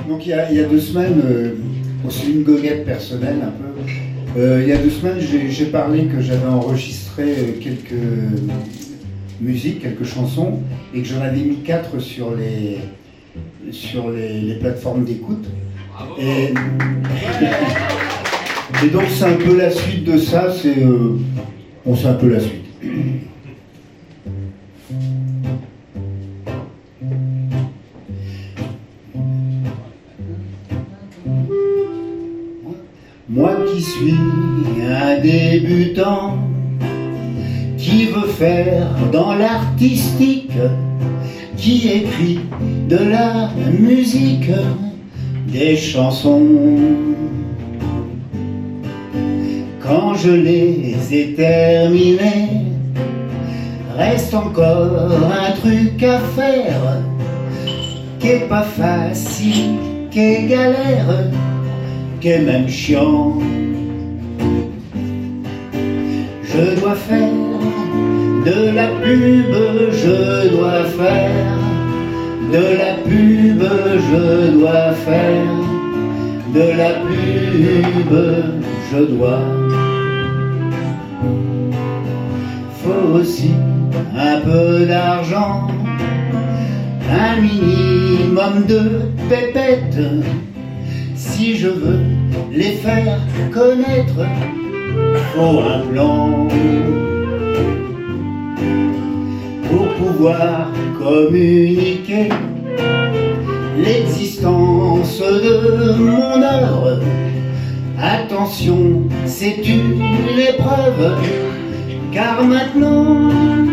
Donc il y a 2 semaines, c'est une goguette personnelle un peu. Il y a 2 semaines, j'ai parlé que j'avais enregistré quelques musiques, quelques chansons, et que j'en avais mis 4 sur les plateformes d'écoute. Et donc c'est un peu la suite de ça, c'est un peu la suite. Moi qui suis un débutant, qui veut faire dans l'artistique, qui écrit de la musique, des chansons. Quand je les ai terminées, reste encore un truc à faire, qui est pas facile, qui est galère, qui est même chiant. Je dois faire de la pub, je dois faire de la pub, je dois faire de la pub, je dois. Faut aussi un peu d'argent, un minimum de pépettes, si je veux les faire connaître. Faut un plan pour pouvoir communiquer l'existence de mon œuvre. Attention, c'est une épreuve, car maintenant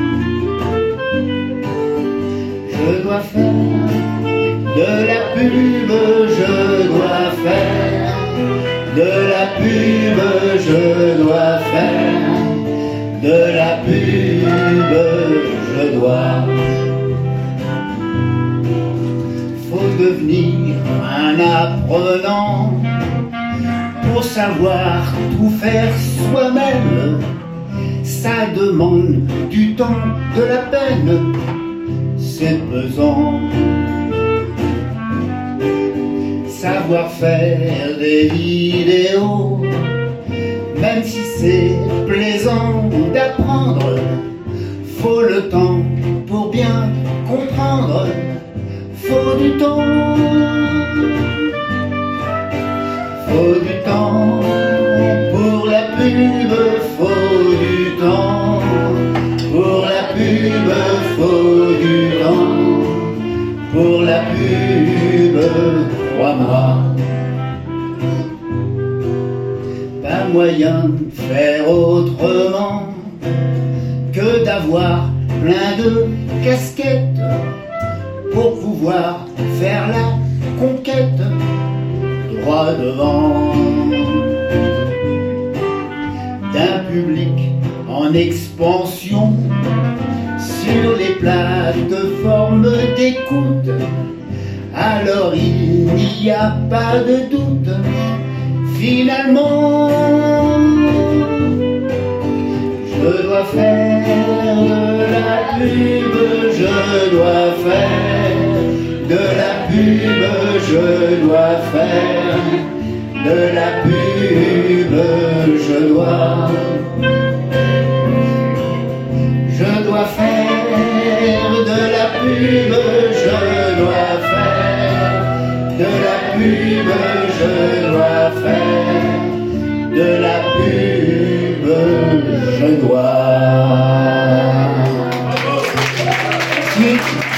je dois faire de la pub, je dois faire de la pub, je dois faire de la pub, je dois. Faut devenir un apprenant pour savoir tout faire soi-même. Ça demande du temps, de la peine, c'est pesant. Savoir faire des vidéos, même si c'est plaisant d'apprendre, faut le temps pour bien comprendre, faut du temps. Faut du temps pour la pub, faut du temps pour la pub, faut du temps pour la pub, crois-moi. Pas moyen de faire autrement que d'avoir plein de casquettes pour pouvoir faire la conquête droit devant d'un public en expansion sur les plateformes d'écoute. Alors il n'y a pas de doute, finalement je dois faire de la pub, je dois faire de la pub, je dois faire de la pub, je dois. Je dois faire de la pub, je dois faire de la pub, je dois faire de la pub, je dois. Merci.